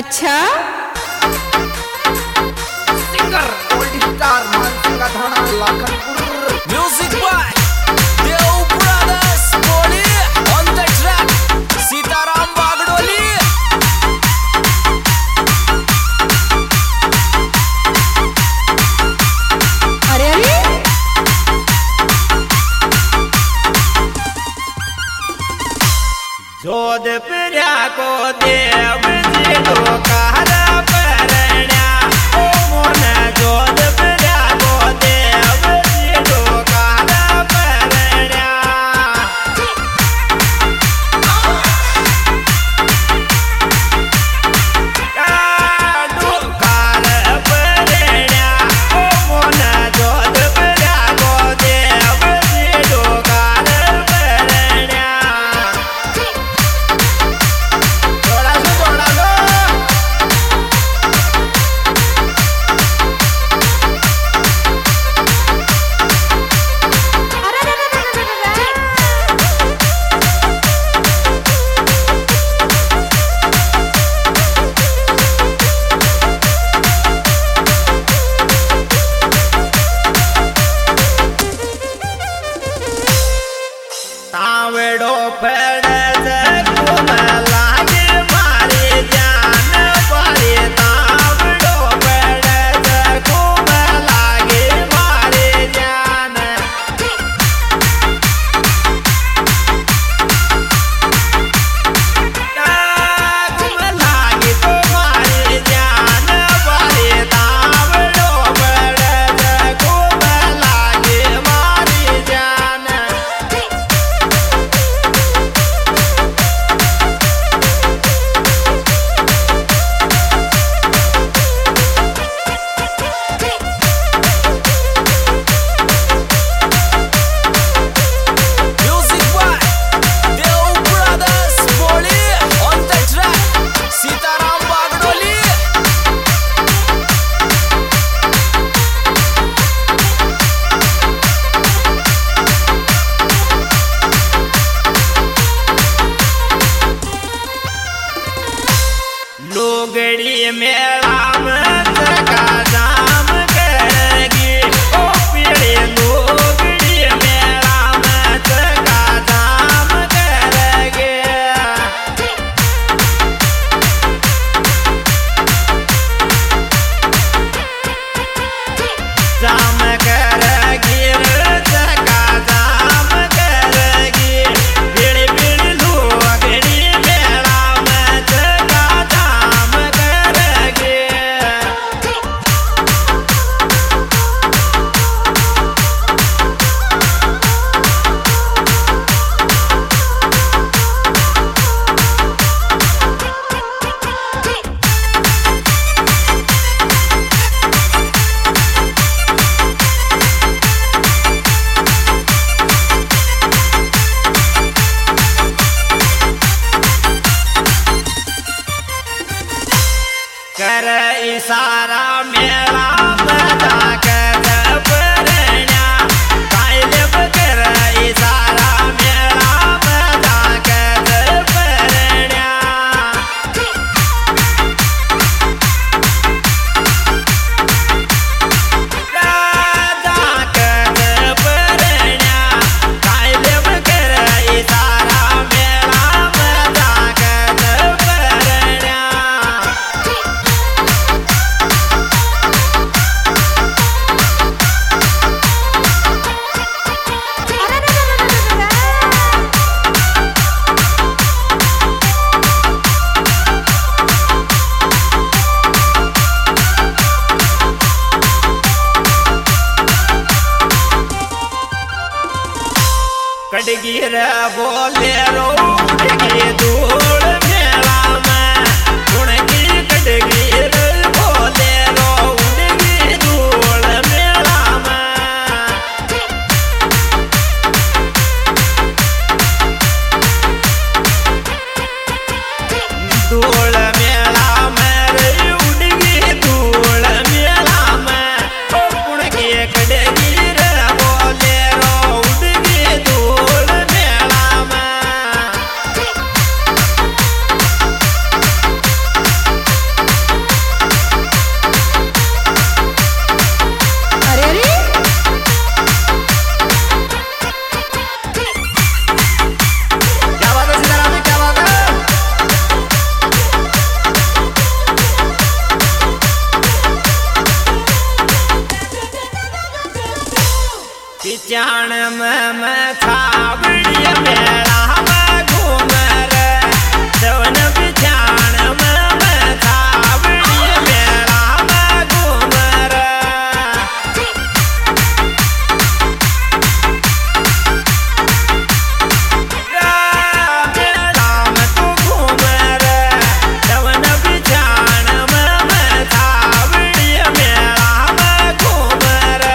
अच्छा singer gold star Mansinga थाना Lakhanpur music by Dev brothers बोली on the track Sitaram Bagdoli. अरे अरे जोधपुरा को देव जी डोकार परण्या ओ मोन जोधपुरा को देव जी डोकार परण्या। डोकार परण्या ओ मोन जोधपुरा को देव जी डोकार परण्या। जोड़ा लो तावड़ो पड़े घूम लागे मारे जान पारे। तावड़ो पड़े घूम लागे मारे जान। घूम लागे तो मारे जान पारे। तावड़ो पड़े घूम लागे मारे जान। म्यूजिक बाय देव ब्रदर्स बोली on the track Sitaram Bagdoli. लोगड़ी मेला में जगा जाम करेगी ओ पीड़े। लोगड़ी मेला में जगा जाम करेगी। जाम करेगी जगा जाम करेगी। पीड़े पीड़े लोगड़ी मेला में जगा जाम करेगी। कर इशारा मेला बजा कर परण्या। कायलब कर इशारा मेला बजा कर परण्या। राजा कर परण्या। कायलब कर इशारा मेला बजा कर परण्या। कटगिर बोलेरो उड़गी धूल मेला में। उड़गी कटगिर बोलेरो उड़गी धूल मेला में। धूल मेला में रे उड़गी धूल मेला में। उड़गी कटगिर बोलेरो उड़गी धूल मेला में। बिचाण में छावड़ी मेला में घूम रे जवन बिचाण में छावड़ी मेला में घूम रे मेला में तू घूम रे जवन बिचाण में छावड़ी मेला में घूम रे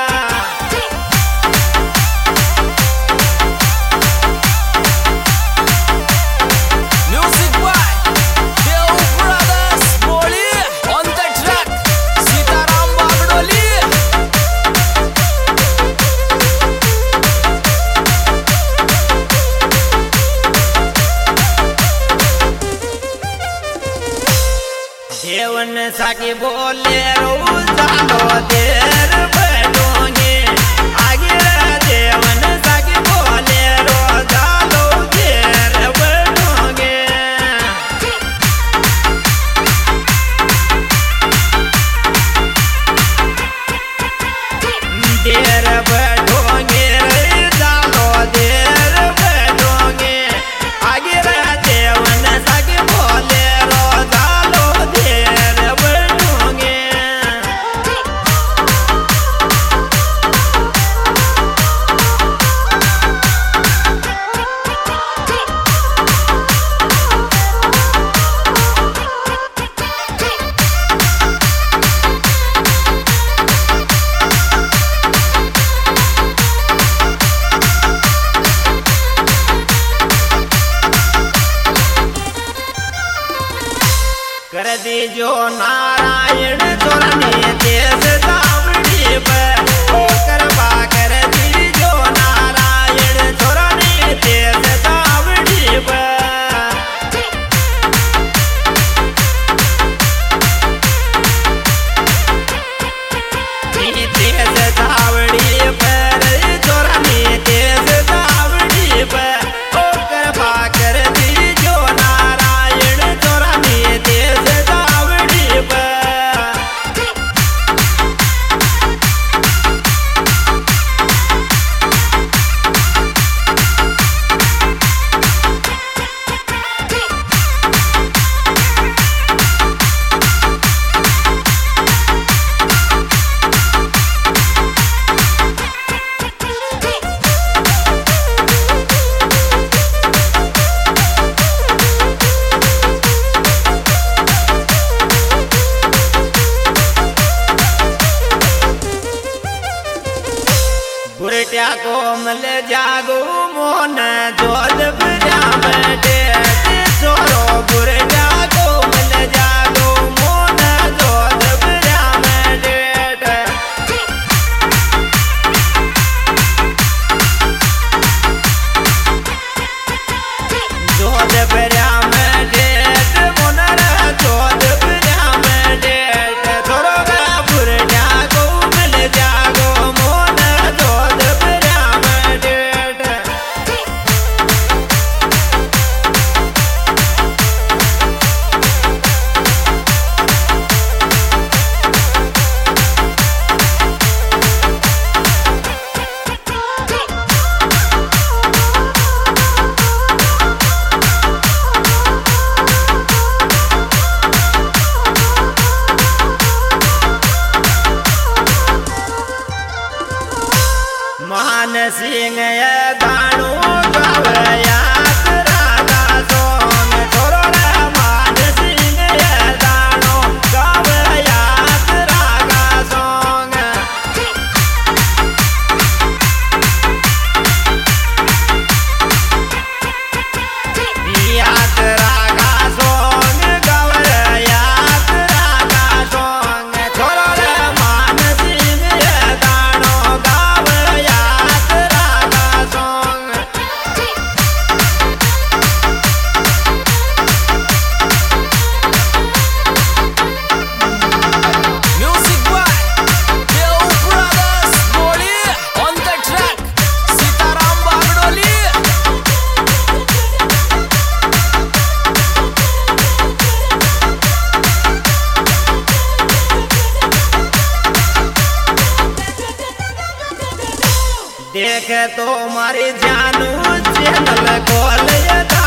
Music by Deo Brothers Boli on the track Sitaram Bagdoli देवन साकी बोले रोज जालो देर बैठोगे आगे देवन साकी बोले रोज जालो देर बैठोगे देर बैठोगे जालो देर बैठोगे आगे देवन साकी बोले रोज जालो देर बैठोगे कर दीजो नारायण चोरने देश दावड़ी पर ओ करवा कर दीजो नारायण चोरने देश दावड़ी पर देश दावड़ी पर चोरने देश दावड़ी पर ओ करवा कर दीजो नारायण चोरने देश दावड़ी पर बुरट्या को मल जागो मोन जोध बिया बैठे छोरो बुरट्या को मल जागो मोन जोध बिया बैठे जोध बिया बैठे मोन जोध बिया बैठे छोरो बुरट्या को मल जागो मोन जोध बिया बैठे मान सिंह ये गानो गावया राधा सोंग छोरो रे मान सिंह ये गानो गावया राधा सोंग याद रागा सोंग गावया रागा सोंग छोरो रे मान सिंह ये गानो गावया रागा देखे तो मारी जानू चैनल खोल